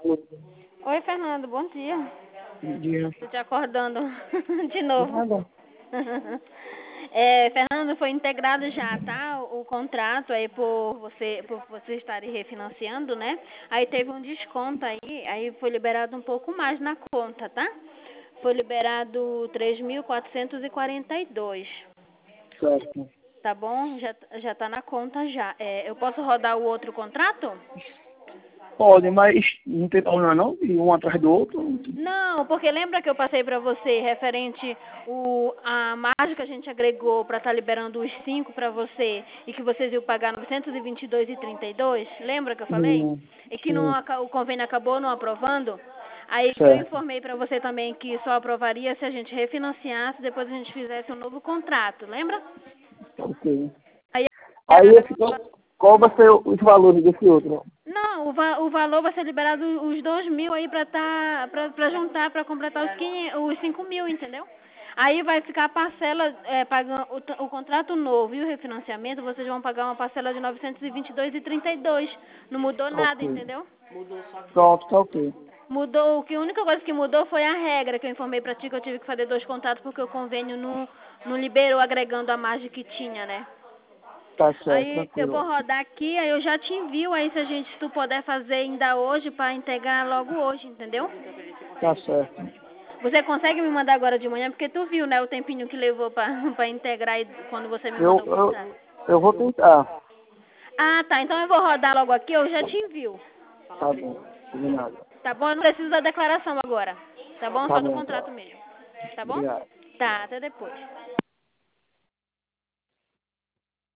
Oi, Fernando, bom dia. Bom dia. Tô te acordando de novo. Nada. Fernando, foi integrado já, tá? O contrato aí por você estarem refinanciando, né? Aí teve um desconto aí foi liberado um pouco mais na conta, tá? Foi liberado 3.442. Certo. Tá bom? Já tá na conta já. Eu posso rodar o outro contrato? Pode, mas não tem problema não? De um atrás do outro? Não, porque lembra que eu passei pra você referente a margem que a gente agregou pra estar liberando os 5 pra você e que vocês iam pagar 922,32? Lembra que eu falei? E que Sim. o convênio acabou não aprovando? Aí que eu Certo. informei pra você também que só aprovaria se a gente refinanciasse, depois a gente fizesse um novo contrato, lembra? Ok. Aí Aí eu fico, qual vai ser os valores desse outro? Não, o valor vai ser liberado os 2.000 aí pra juntar, pra completar os 5.000, entendeu? Aí vai ficar a parcela, pagando o contrato novo e o refinanciamento, vocês vão pagar uma parcela de 922,32. Não mudou nada, Ok. entendeu? Pronto, tá ok. Mudou, a única coisa que mudou foi a regra que eu informei pra ti que eu tive que fazer 2 contratos porque o convênio não liberou agregando a margem que tinha, né? Tá certo, Aí eu vou tranquilo. rodar aqui, aí eu já te envio aí se tu puder fazer ainda hoje pra integrar logo hoje, entendeu? Tá certo. Você consegue me mandar agora de manhã, porque tu viu, né, o tempinho que levou pra, pra integrar aí quando você me Eu, mandou o eu, contrato. eu vou tentar. Ah, tá, então eu vou rodar logo aqui, eu já te envio. Tá bom. Combinado. Tá bom? Eu não preciso da declaração agora. Tá bom? Tá Só do bom, contrato então. mesmo. Tá bom? Obrigado. Tá, até depois.